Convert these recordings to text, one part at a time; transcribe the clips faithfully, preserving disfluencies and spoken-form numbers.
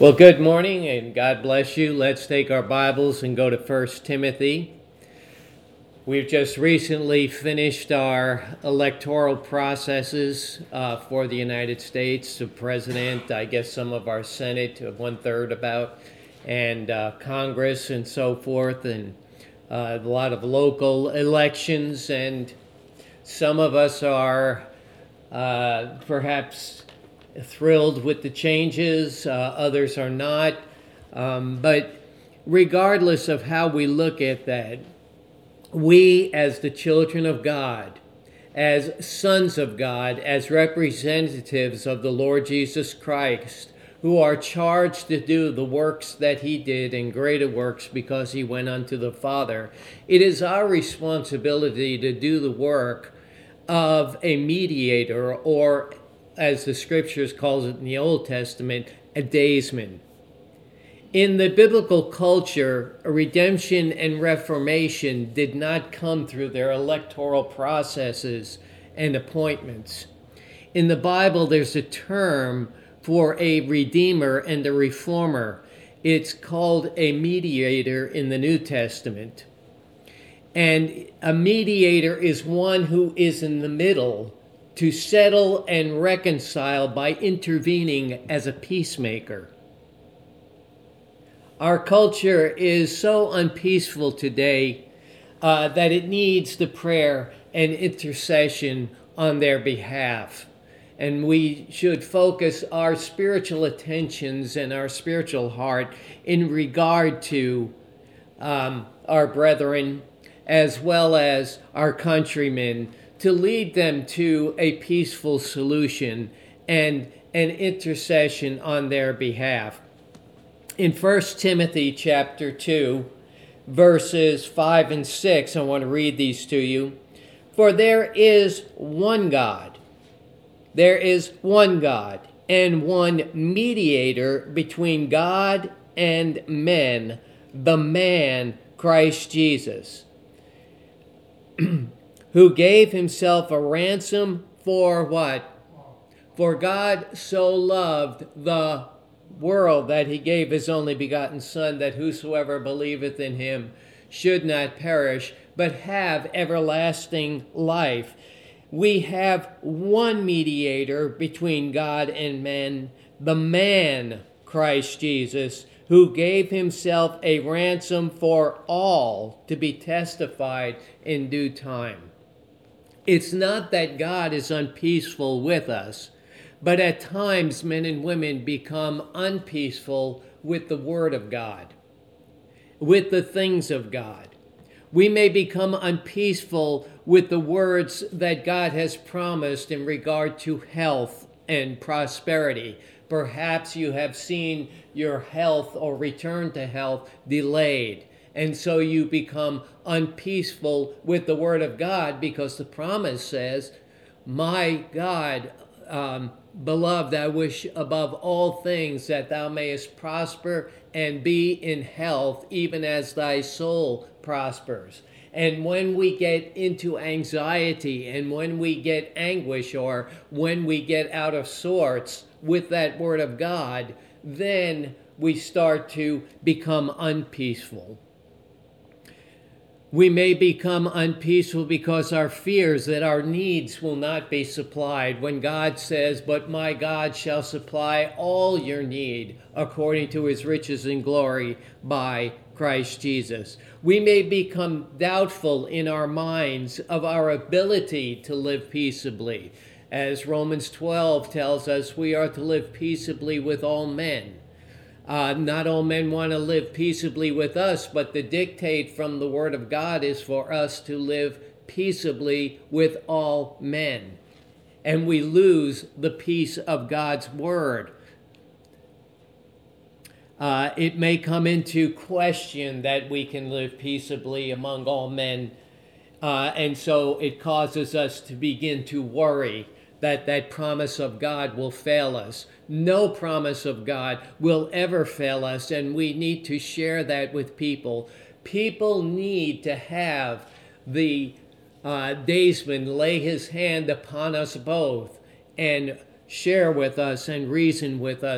Well, good morning and God bless you. Let's take our Bibles and go to First Timothy. We've just recently finished our electoral processes uh, for the United States, the president, I guess some of our Senate, one third about, and uh, Congress and so forth, and uh, a lot of local elections. And some of us are uh, perhaps thrilled with the changes, uh, others are not. Um, but regardless of how we look at that, we as the children of God, as sons of God, as representatives of the Lord Jesus Christ, who are charged to do the works that he did and greater works because he went unto the Father, it is our responsibility to do the work of a mediator, or as the scriptures calls it in the Old Testament, a daysman. In the biblical culture, redemption and reformation did not come through their electoral processes and appointments. In the Bible, there's a term for a redeemer and a reformer. It's called a mediator in the New Testament. And a mediator is one who is in the middle to settle and reconcile by intervening as a peacemaker. Our culture is so unpeaceful today uh, that it needs the prayer and intercession on their behalf. And we should focus our spiritual attentions and our spiritual heart in regard to um, our brethren as well as our countrymen, to lead them to a peaceful solution and an intercession on their behalf. In First Timothy chapter two, verses five and six, I want to read these to you. For there is one God, there is one God, and one mediator between God and men, the man Christ Jesus, who gave himself a ransom for what? For God so loved the world that he gave his only begotten Son, that whosoever believeth in him should not perish, but have everlasting life. We have one mediator between God and men, the man Christ Jesus, who gave himself a ransom for all to be testified in due time. It's not that God is unpeaceful with us, but at times men and women become unpeaceful with the Word of God, with the things of God. We may become unpeaceful with the words that God has promised in regard to health and prosperity. Perhaps you have seen your health or return to health delayed, and so you become unpeaceful with the Word of God, because the promise says, my God, um, beloved, I wish above all things that thou mayest prosper and be in health, even as thy soul prospers. And when we get into anxiety, and when we get anguish, or when we get out of sorts with that Word of God, then we start to become unpeaceful. We may become unpeaceful because our fears that our needs will not be supplied, when God says, but my God shall supply all your need according to his riches and glory by Christ Jesus. We may become doubtful in our minds of our ability to live peaceably. As Romans twelve tells us, we are to live peaceably with all men. Uh, not all men want to live peaceably with us, but the dictate from the Word of God is for us to live peaceably with all men. And we lose the peace of God's Word. Uh, it may come into question that we can live peaceably among all men. Uh, and so it causes us to begin to worry that that promise of God will fail us. No promise of God will ever fail us, and we need to share that with people. People need to have the uh, daysman lay his hand upon us both and share with us and reason with us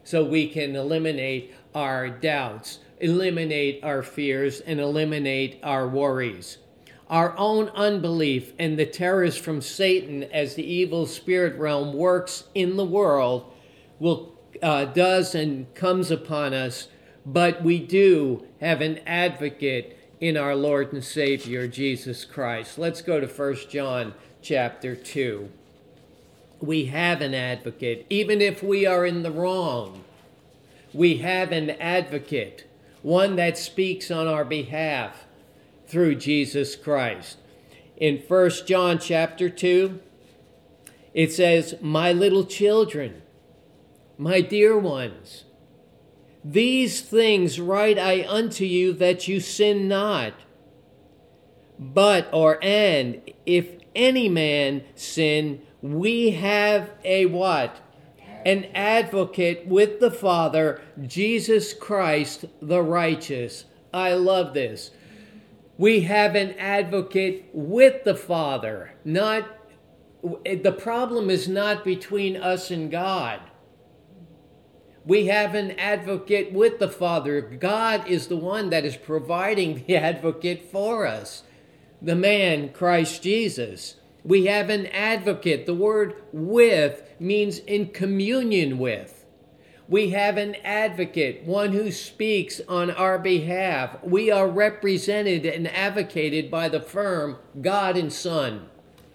so we can eliminate our doubts, eliminate our fears, and eliminate our worries. Our own unbelief and the terrors from Satan as the evil spirit realm works in the world will uh, does and comes upon us, but we do have an advocate in our Lord and Savior, Jesus Christ. Let's go to First John chapter two. We have an advocate. Even if we are in the wrong, we have an advocate, one that speaks on our behalf through Jesus Christ. In First John chapter two, it says, "My little children, my dear ones, these things write I unto you that you sin not. But, or and, if any man sin, we have a what? An advocate with the Father, Jesus Christ the righteous." I love this. We have an advocate with the Father. Not, the problem is not between us and God. We have an advocate with the Father. God is the one that is providing the advocate for us. The man, Christ Jesus. We have an advocate. The word with means in communion with. We have an advocate, one who speaks on our behalf. We are represented and advocated by the firm God and Son.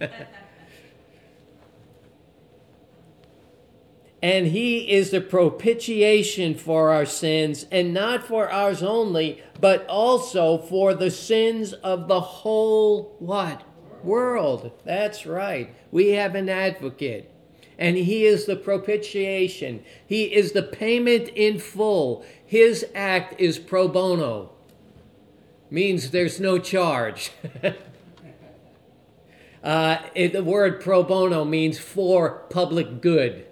And he is the propitiation for our sins, and not for ours only, but also for the sins of the whole, what? World. That's right. We have an advocate, and he is the propitiation. He is the payment in full. His act is pro bono. Means there's no charge. uh, it, the word pro bono means for public good.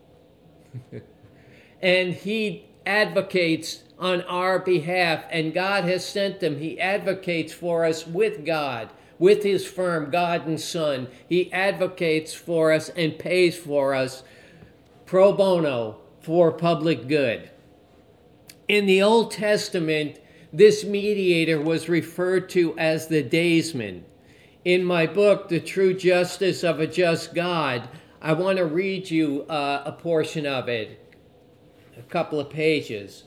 And he advocates on our behalf, and God has sent him. He advocates for us with God, with his firm, God and Son. He advocates for us and pays for us pro bono for public good. In the Old Testament, this mediator was referred to as the daysman. In my book, The True Justice of a Just God, I want to read you uh, a portion of it, a couple of pages.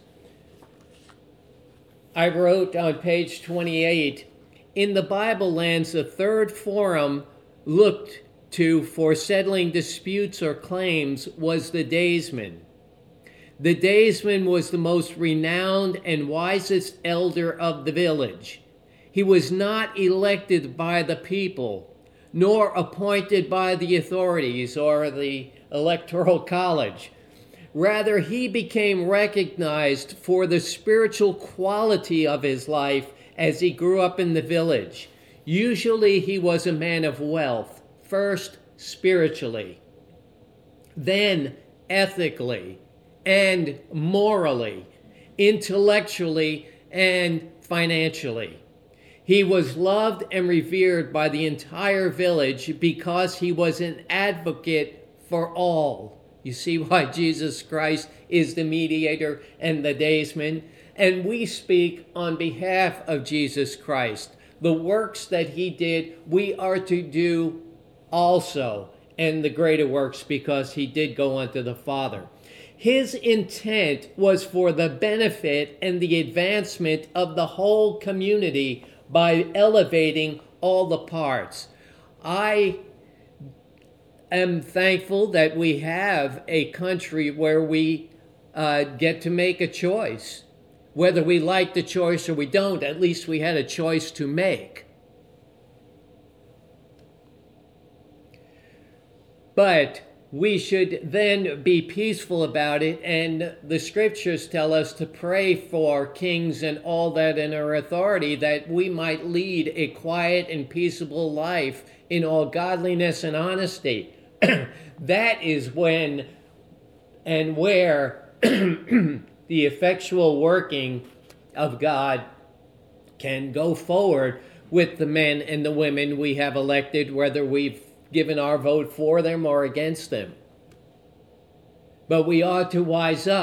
I wrote on page twenty-eight, "In the Bible lands, the third forum looked to for settling disputes or claims was the daysman. The daysman was the most renowned and wisest elder of the village. He was not elected by the people, nor appointed by the authorities or the electoral college. Rather, he became recognized for the spiritual quality of his life as he grew up in the village. Usually he was a man of wealth, first spiritually, then ethically and morally, intellectually and financially. He was loved and revered by the entire village because he was an advocate for all." You see why Jesus Christ is the mediator and the daysman? And we speak on behalf of Jesus Christ. The works that he did, we are to do also, and the greater works, because he did go unto the Father. His intent was for the benefit and the advancement of the whole community by elevating all the parts. I am thankful that we have a country where we uh, get to make a choice. Whether we like the choice or we don't, at least we had a choice to make. But we should then be peaceful about it, and the scriptures tell us to pray for kings and all that in our authority, that we might lead a quiet and peaceable life in all godliness and honesty. That is when and where the effectual working of God can go forward with the men and the women we have elected, whether we've given our vote for them or against them. But we ought to wise up.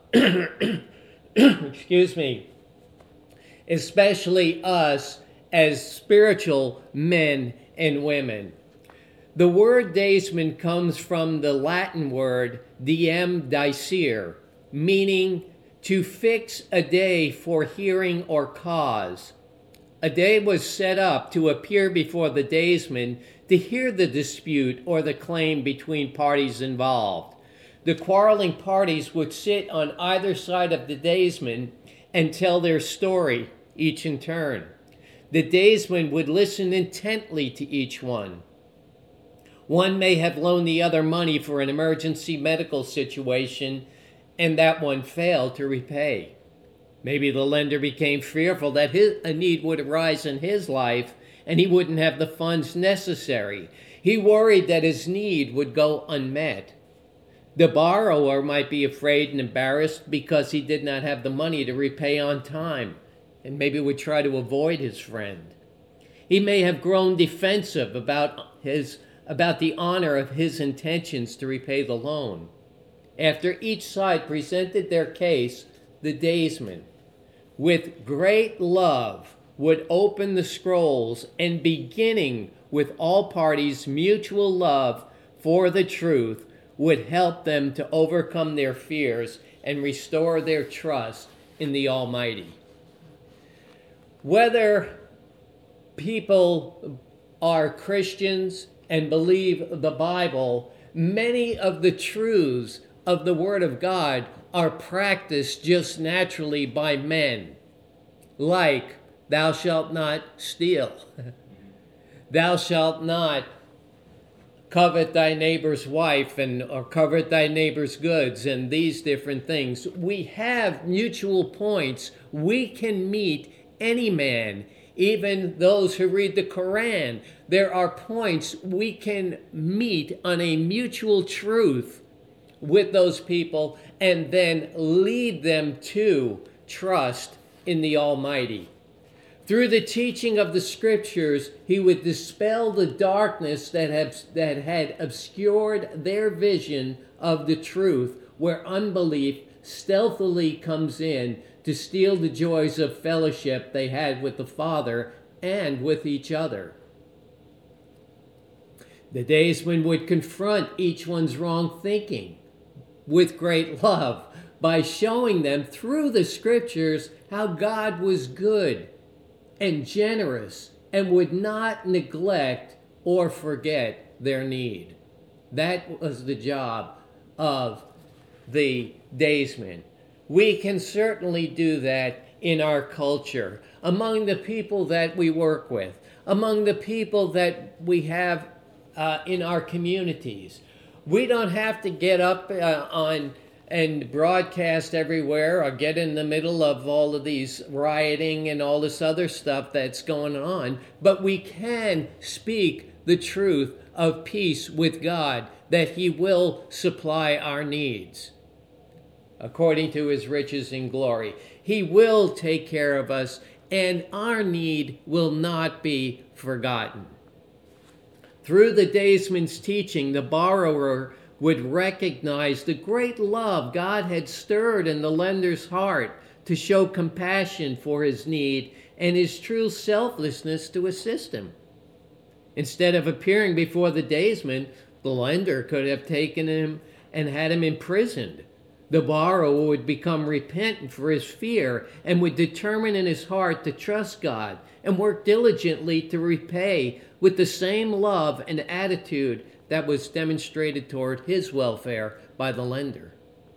excuse me, especially us as spiritual men and women. The word daysman comes from the Latin word diem dicere, meaning to fix a day for hearing or cause. A day was set up to appear before the daysman to hear the dispute or the claim between parties involved. The quarreling parties would sit on either side of the daysman and tell their story, each in turn. The daysman would listen intently to each one. One may have loaned the other money for an emergency medical situation, and that one failed to repay. Maybe the lender became fearful that his, a need would arise in his life, and he wouldn't have the funds necessary. He worried that his need would go unmet. The borrower might be afraid and embarrassed because he did not have the money to repay on time, and maybe would try to avoid his friend. He may have grown defensive about his about the honor of his intentions to repay the loan. After each side presented their case, the daysman, with great love, would open the scrolls, and beginning with all parties' mutual love for the truth, would help them to overcome their fears and restore their trust in the Almighty. Whether people are Christians and believe the Bible, many of the truths of the Word of God are practiced just naturally by men, like thou shalt not steal, thou shalt not covet thy neighbor's wife, and or covet thy neighbor's goods, and these different things. We have mutual points. We can meet any man, even those who read the Quran. There are points we can meet on a mutual truth with those people and then lead them to trust in the Almighty. Through the teaching of the Scriptures, he would dispel the darkness that had, that had obscured their vision of the truth, where unbelief stealthily comes in to steal the joys of fellowship they had with the Father and with each other. The daysman would confront each one's wrong thinking with great love by showing them through the Scriptures how God was good and generous and would not neglect or forget their need. That was the job of the daysman. We can certainly do that in our culture, among the people that we work with, among the people that we have uh, in our communities. We don't have to get up uh, on and broadcast everywhere or get in the middle of all of these rioting and all this other stuff that's going on, but we can speak the truth of peace with God, that he will supply our needs according to his riches in glory. He will take care of us, and our need will not be forgotten. Through the daysman's teaching, the borrower would recognize the great love God had stirred in the lender's heart to show compassion for his need and his true selflessness to assist him. Instead of appearing before the daysman, the lender could have taken him and had him imprisoned. The borrower would become repentant for his fear and would determine in his heart to trust God and work diligently to repay with the same love and attitude that was demonstrated toward his welfare by the lender.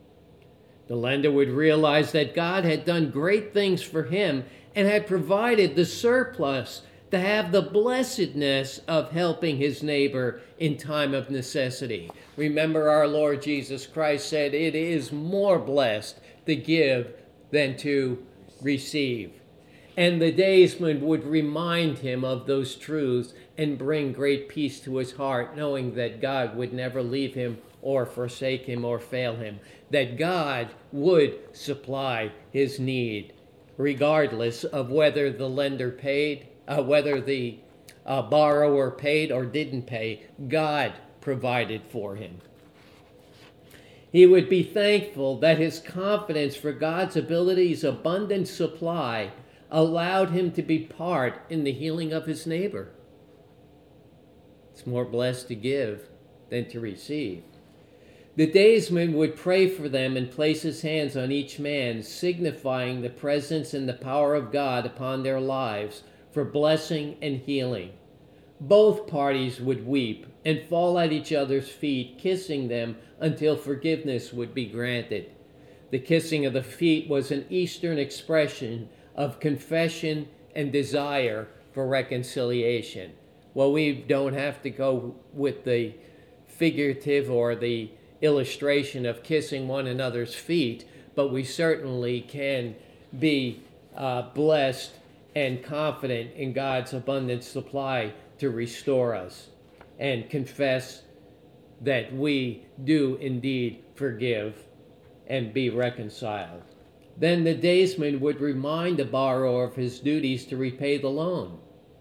The lender would realize that God had done great things for him and had provided the surplus to have the blessedness of helping his neighbor in time of necessity. Remember, our Lord Jesus Christ said, it is more blessed to give than to receive. And the daysman would remind him of those truths and bring great peace to his heart, knowing that God would never leave him or forsake him or fail him, that God would supply his need, regardless of whether the lender paid, uh, whether the uh, borrower paid or didn't pay. God provided for him. He would be thankful that his confidence for God's ability's abundant supply allowed him to be part in the healing of his neighbor. It's more blessed to give than to receive. The daysman would pray for them and place his hands on each man, signifying the presence and the power of God upon their lives for blessing and healing. Both parties would weep and fall at each other's feet, kissing them until forgiveness would be granted. The kissing of the feet was an Eastern expression of confession and desire for reconciliation. Well, we don't have to go with the figurative or the illustration of kissing one another's feet, but we certainly can be uh, blessed and confident in God's abundant supply to restore us and confess that we do indeed forgive and be reconciled. Then the daysman would remind the borrower of his duties to repay the loan.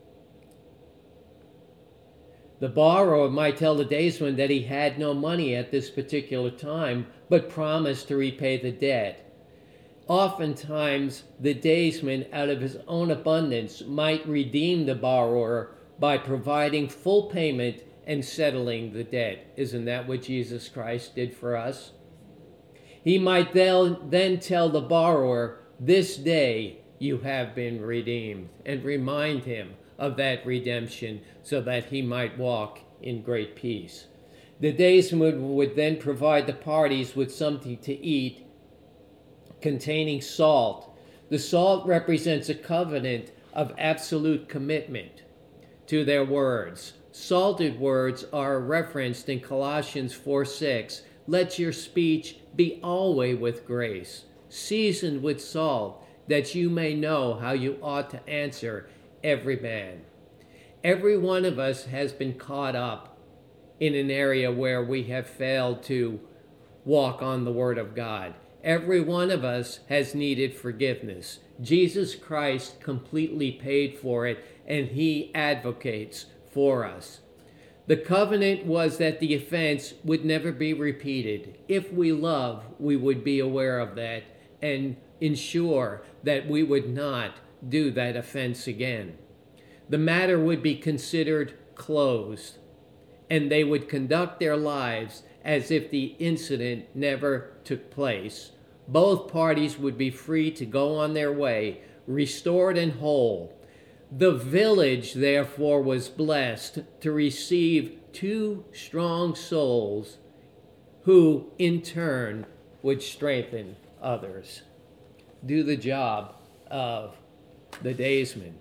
The borrower might tell the daysman that he had no money at this particular time, but promised to repay the debt. Oftentimes, the daysman, out of his own abundance, might redeem the borrower by providing full payment and settling the debt. Isn't that what Jesus Christ did for us? He might then tell the borrower, "This day you have been redeemed," and remind him of that redemption so that he might walk in great peace. The daysman would then provide the parties with something to eat containing salt. The salt represents a covenant of absolute commitment to their words. Salted words are referenced in Colossians four six. Let your speech be always with grace, seasoned with salt, that you may know how you ought to answer every man. Every one of us has been caught up in an area where we have failed to walk on the Word of God. Every one of us has needed forgiveness. Jesus Christ completely paid for it, and he advocates for us. The covenant was that the offense would never be repeated. If we love, we would be aware of that and ensure that we would not do that offense again. The matter would be considered closed, and they would conduct their lives as if the incident never took place. Both parties would be free to go on their way, restored and whole. The village, therefore, was blessed to receive two strong souls who, in turn, would strengthen others. Do the job of the daysman.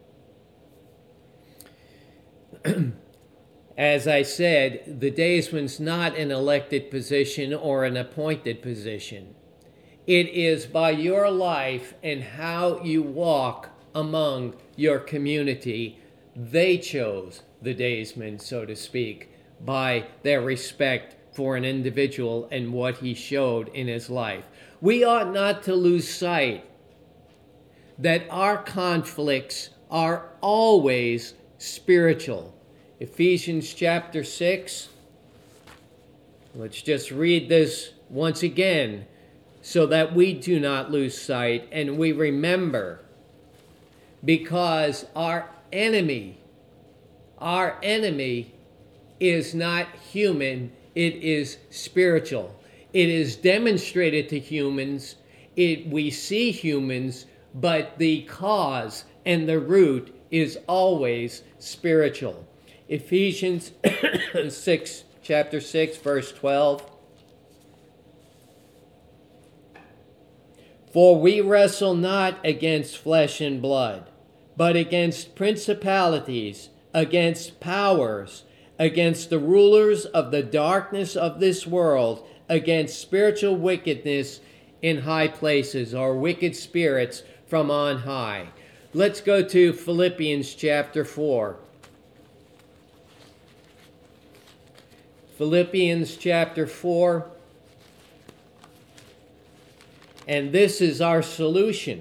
As I said, the daysman's not an elected position or an appointed position. It is by your life and how you walk among your community. They chose the daysman, so to speak, by their respect for an individual and what he showed in his life. We ought not to lose sight that our conflicts are always spiritual. Ephesians chapter six. Let's just read this once again so that we do not lose sight and we remember, because our enemy, our enemy is not human, it is spiritual. It is demonstrated to humans, it, we see humans, but the cause and the root is always spiritual. Ephesians six, chapter six, verse twelve. For we wrestle not against flesh and blood, but against principalities, against powers, against the rulers of the darkness of this world, against spiritual wickedness in high places, or wicked spirits from on high. Let's go to Philippians chapter four. Philippians chapter four. And this is our solution.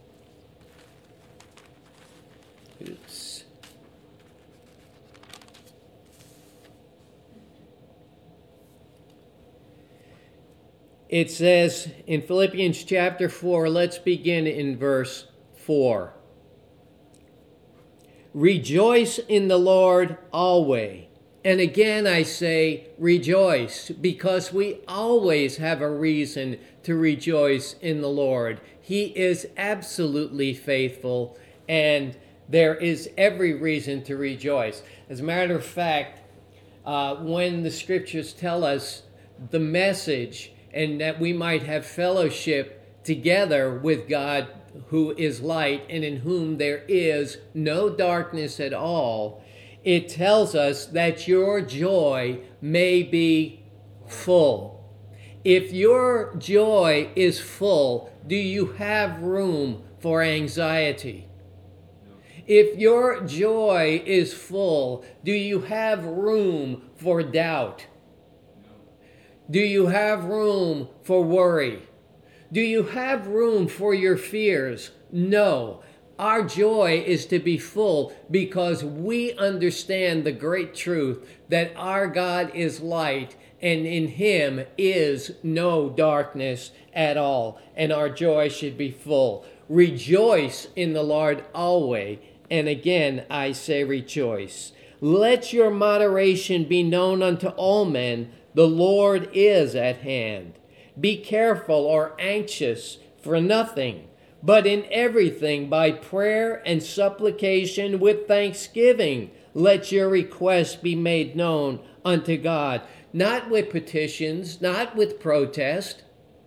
Oops. It says in Philippians chapter four, let's begin in verse four. Rejoice in the Lord always. And again I say rejoice, because we always have a reason to rejoice in the Lord. He is absolutely faithful, and there is every reason to rejoice. As a matter of fact, uh, when the scriptures tell us the message and that we might have fellowship together with God, who is light and in whom there is no darkness at all, it tells us that your joy may be full. If your joy is full, do you have room for anxiety? If your joy is full, do you have room for doubt? Do you have room for worry? Do you have room for your fears? No. Our joy is to be full because we understand the great truth that our God is light and in him is no darkness at all. And our joy should be full. Rejoice in the Lord always. And again, I say rejoice. Let your moderation be known unto all men. The Lord is at hand. Be careful or anxious for nothing, but in everything by prayer and supplication with thanksgiving, let your requests be made known unto God. Not with petitions, not with protest,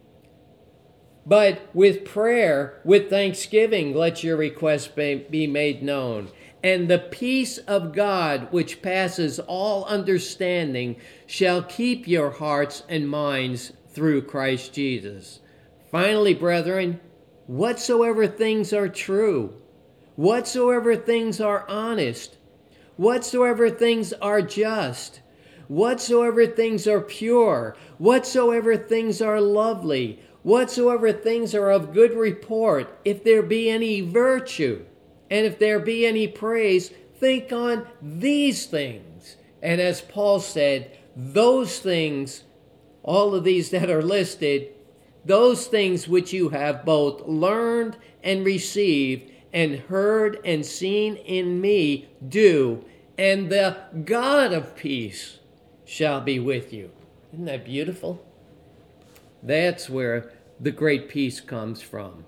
but with prayer, with thanksgiving, let your requests be made known. And the peace of God, which passes all understanding, shall keep your hearts and minds through Christ Jesus. Finally, brethren, whatsoever things are true, whatsoever things are honest, whatsoever things are just, whatsoever things are pure, whatsoever things are lovely, whatsoever things are of good report, if there be any virtue, and if there be any praise, think on these things. And as Paul said, those things, all of these that are listed, those things which you have both learned and received and heard and seen in me, do, and the God of peace shall be with you. Isn't that beautiful? That's where the great peace comes from.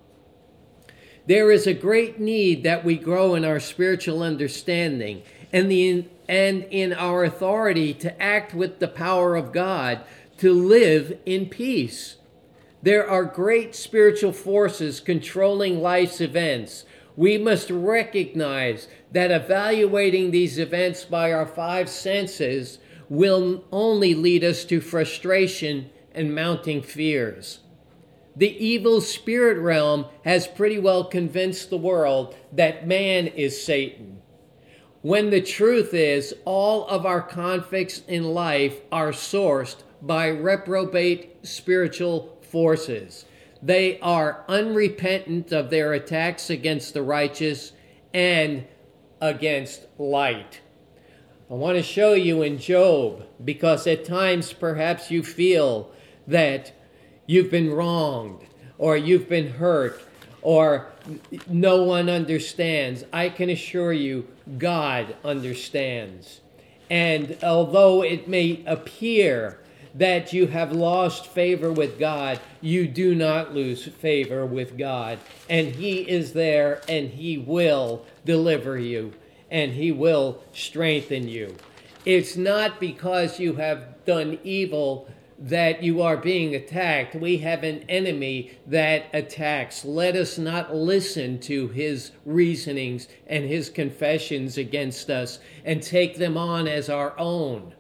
There is a great need that we grow in our spiritual understanding and, the, and in our authority to act with the power of God to live in peace. There are great spiritual forces controlling life's events. We must recognize that evaluating these events by our five senses will only lead us to frustration and mounting fears. The evil spirit realm has pretty well convinced the world that man is Satan, when the truth is all of our conflicts in life are sourced by reprobate spiritual forces. They are unrepentant of their attacks against the righteous and against light. I want to show you in Job, because at times perhaps you feel that you've been wronged, or you've been hurt, or no one understands. I can assure you, God understands. And although it may appear that you have lost favor with God, you do not lose favor with God. And He is there, and He will deliver you, and He will strengthen you. It's not because you have done evil that you are being attacked. We have an enemy that attacks. Let us not listen to his reasonings and his confessions against us and take them on as our own.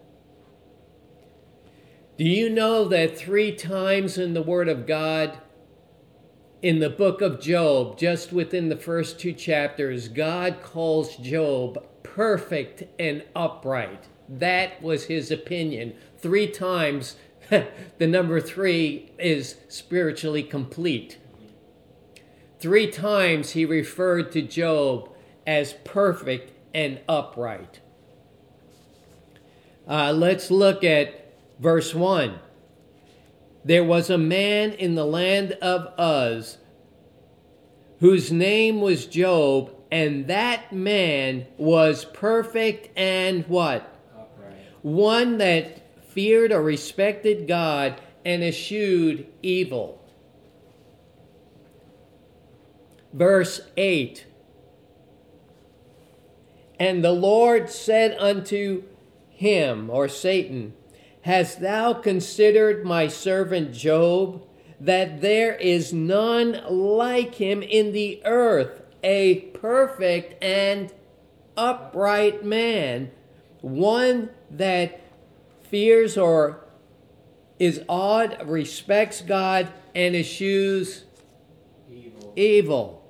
Do you know that three times in the Word of God, in the book of Job, just within the first two chapters, God calls Job perfect and upright? That was his opinion. Three times. The number three is spiritually complete. Three times he referred to Job as perfect and upright. Uh, let's look at verse one. There was a man in the land of Uz whose name was Job, and that man was perfect and what? Upright. One that feared or respected God and eschewed evil. Verse eight. And the Lord said unto him, or Satan, Hast thou considered my servant Job, that there is none like him in the earth, a perfect and upright man, one that fears or is awed, respects God, and eschews Evil. evil.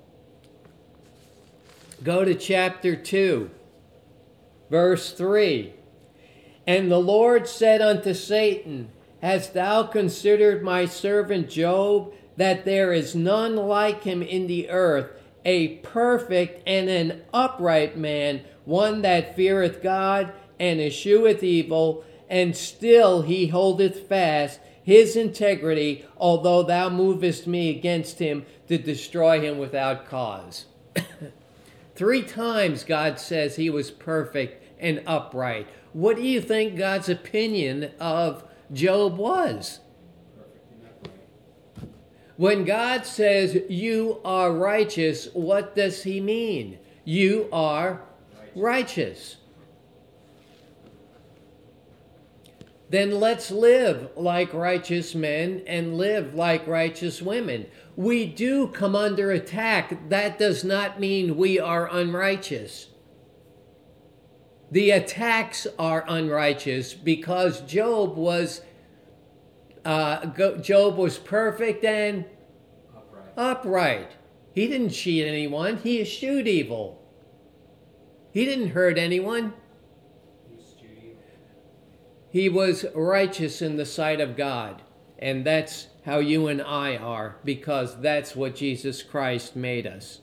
Go to chapter two, verse three. And the Lord said unto Satan, Hast thou considered my servant Job, that there is none like him in the earth, a perfect and an upright man, one that feareth God and escheweth evil, and still he holdeth fast his integrity, although thou movest me against him to destroy him without cause. Three times God says he was perfect and upright. What do you think God's opinion of Job was? Perfect and upright. When God says you are righteous, what does he mean? You are righteous. Then let's live like righteous men and live like righteous women. We do come under attack. That does not mean we are unrighteous. The attacks are unrighteous because Job was uh, Job was perfect and Upright. upright. He didn't cheat anyone. He eschewed evil. He didn't hurt anyone. He eschewed evil. He was righteous in the sight of God. And that's how you and I are, because that's what Jesus Christ made us.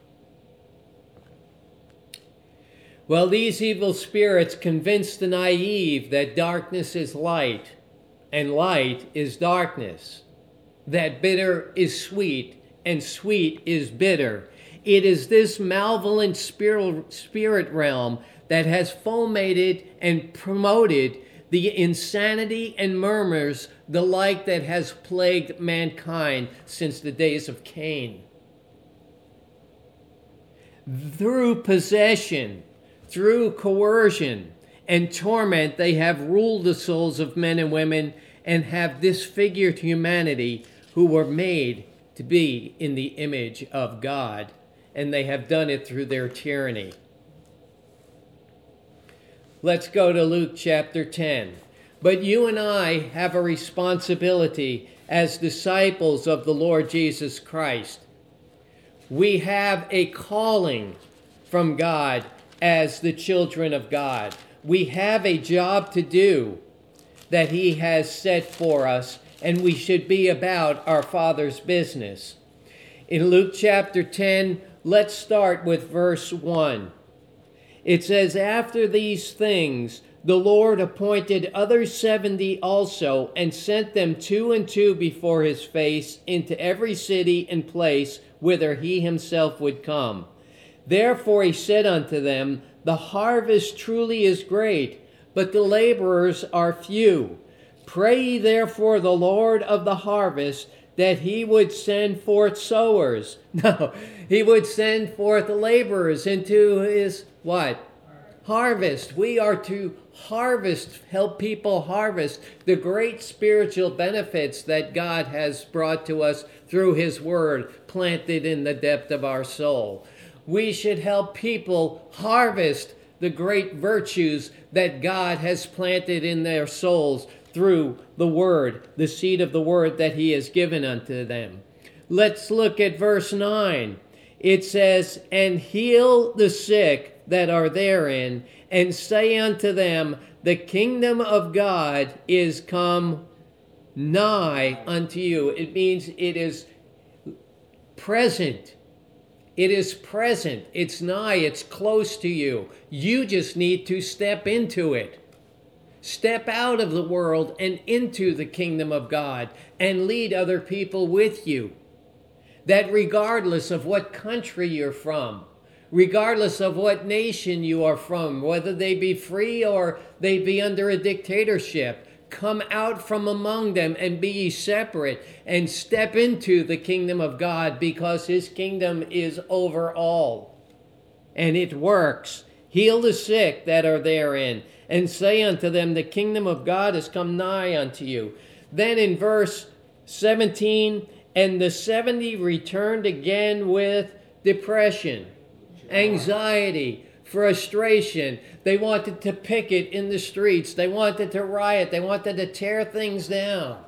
Well, these evil spirits convince the naive that darkness is light and light is darkness, that bitter is sweet and sweet is bitter. It is this malevolent spirit realm that has fomented and promoted the insanity and murmurs, the like that has plagued mankind since the days of Cain. Through possession, through coercion and torment, they have ruled the souls of men and women and have disfigured humanity who were made to be in the image of God. And they have done it through their tyranny. Let's go to Luke chapter ten. But you and I have a responsibility as disciples of the Lord Jesus Christ. We have a calling from God as the children of God. We have a job to do that He has set for us, and we should be about our Father's business. In Luke chapter ten, let's start with verse one. It says, After these things, the Lord appointed other seventy also, and sent them two and two before his face into every city and place whither he himself would come. Therefore he said unto them, The harvest truly is great, but the laborers are few. Pray ye therefore the Lord of the harvest, that he would send forth sowers. No, he would send forth laborers into his what? Harvest. We are to harvest, help people harvest the great spiritual benefits that God has brought to us through his word, planted in the depth of our soul. We should help people harvest the great virtues that God has planted in their souls through the word, the seed of the word that he has given unto them. Let's look at verse nine. It says, And heal the sick that are therein, and say unto them, The kingdom of God is come nigh unto you. It means it is present. It is present. It's nigh. It's close to you. You just need to step into it. Step out of the world and into the kingdom of God and lead other people with you. That regardless of what country you're from, regardless of what nation you are from, whether they be free or they be under a dictatorship, come out from among them and be ye separate and step into the kingdom of God, because his kingdom is over all. And it works. Heal the sick that are therein, and say unto them, the kingdom of God is come nigh unto you. Then in verse seventeen, and the seventy returned again with depression, anxiety, frustration. They wanted to picket in the streets. They wanted to riot. They wanted to tear things down.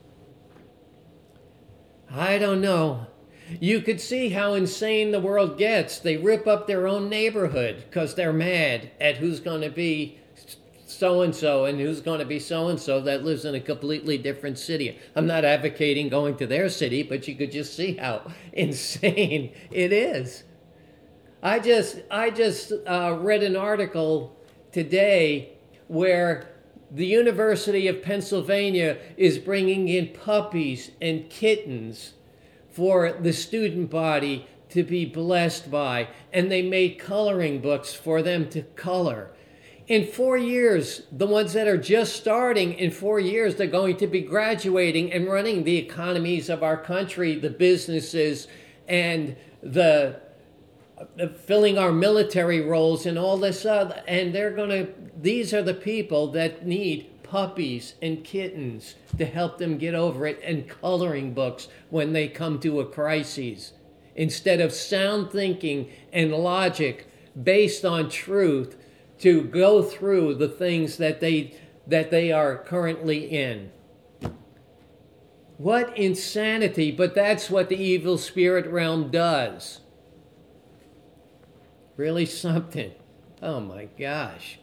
I don't know. You could see how insane the world gets. They rip up their own neighborhood because they're mad at who's going to be so-and-so and who's going to be so-and-so that lives in a completely different city. I'm not advocating going to their city, but you could just see how insane it is. I just I just uh, read an article today where the University of Pennsylvania is bringing in puppies and kittens for the student body to be blessed by, and they made coloring books for them to color. In four years, the ones that are just starting, in four years, they're going to be graduating and running the economies of our country, the businesses, and the uh, filling our military roles and all this other. And they're going to, these are the people that need puppies and kittens to help them get over it, and coloring books when they come to a crisis. Instead of sound thinking and logic based on truth, to go through the things that they that they are currently in. What insanity, but that's what the evil spirit realm does. Really something. Oh my gosh.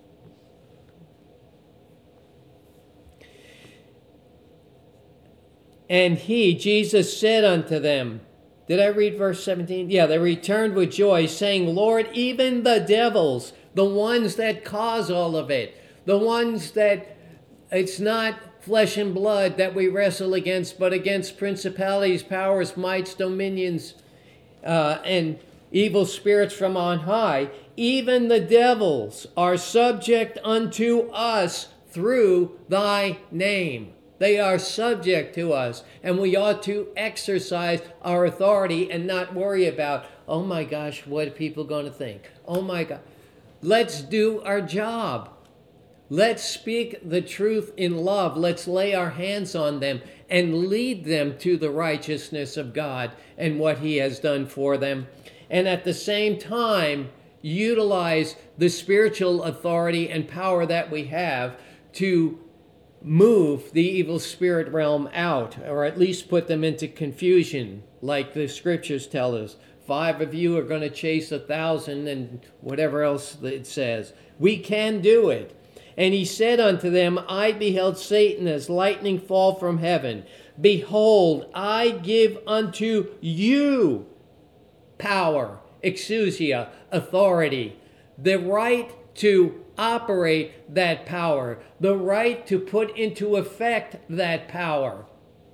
And he, Jesus, said unto them, did I read verse seventeen? Yeah, they returned with joy, saying, Lord, even the devils, the ones that cause all of it, the ones that it's not flesh and blood that we wrestle against, but against principalities, powers, mights, dominions, uh, and evil spirits from on high. Even the devils are subject unto us through thy name. They are subject to us, and we ought to exercise our authority and not worry about, oh my gosh, what are people going to think? Oh my God. Let's do our job. Let's speak the truth in love. Let's lay our hands on them and lead them to the righteousness of God and what he has done for them. And at the same time, utilize the spiritual authority and power that we have to move the evil spirit realm out, or at least put them into confusion, like the scriptures tell us. Five of you are going to chase a thousand, and whatever else it says. We can do it. And he said unto them, I beheld Satan as lightning fall from heaven. Behold, I give unto you power, exousia, authority, the right to operate that power, the right to put into effect that power,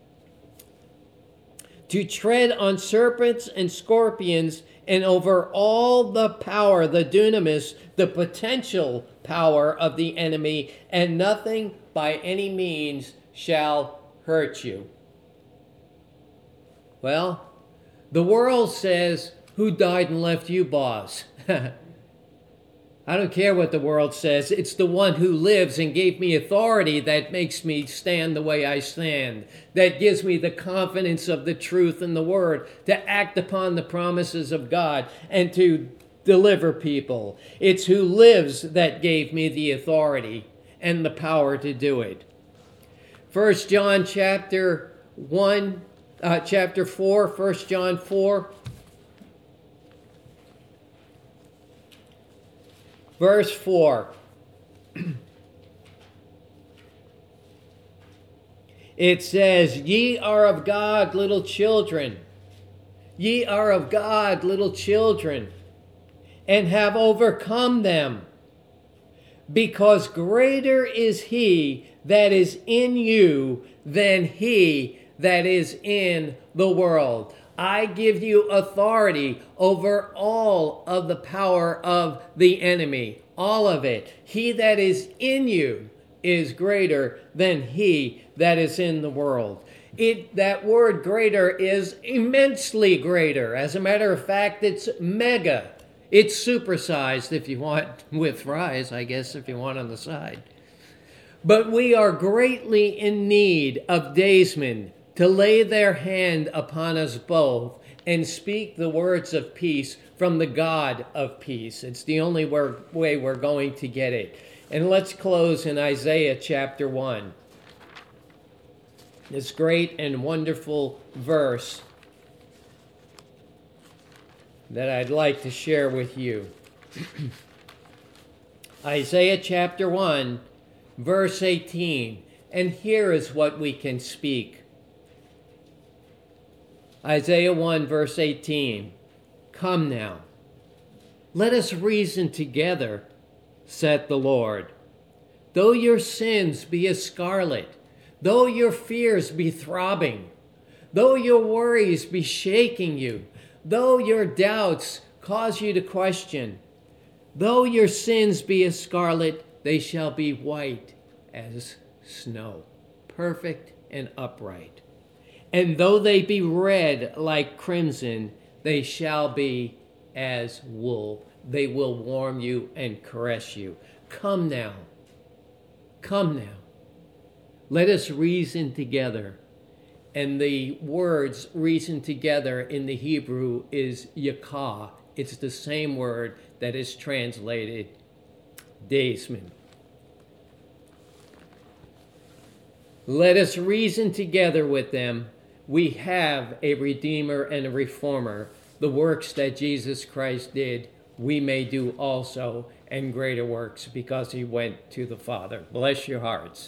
to tread on serpents and scorpions, and over all the power, the dunamis, the potential power of the enemy, and nothing by any means shall hurt you. Well, the world says, who died and left you, boss? I don't care what the world says. It's the one who lives and gave me authority that makes me stand the way I stand, that gives me the confidence of the truth and the word to act upon the promises of God and to deliver people. It's who lives that gave me the authority and the power to do it. First John chapter one, uh, chapter four, First John four. Verse four, it says, ye are of God, little children. Ye are of God, little children, and have overcome them, because greater is he that is in you than he that is in the world. I give you authority over all of the power of the enemy, all of it. He that is in you is greater than he that is in the world. It, that word greater is immensely greater. As a matter of fact, it's mega. It's supersized, if you want, with fries, I guess, if you want on the side. But we are greatly in need of daysmen to lay their hand upon us both and speak the words of peace from the God of peace. It's the only way we're going to get it. And let's close in Isaiah chapter one. This great and wonderful verse that I'd like to share with you. Isaiah chapter one, verse eighteen. And here is what we can speak. Isaiah one, verse eighteen. Come now, let us reason together, saith the Lord. Though your sins be as scarlet, though your fears be throbbing, though your worries be shaking you, though your doubts cause you to question, though your sins be as scarlet, they shall be white as snow, perfect and upright. And though they be red like crimson, they shall be as wool. They will warm you and caress you. Come now. Come now. Let us reason together. And the words reason together in the Hebrew is yakah. It's the same word that is translated daysman. Let us reason together with them. We have a Redeemer and a Reformer. The works that Jesus Christ did, we may do also, and greater works, because he went to the Father. Bless your hearts.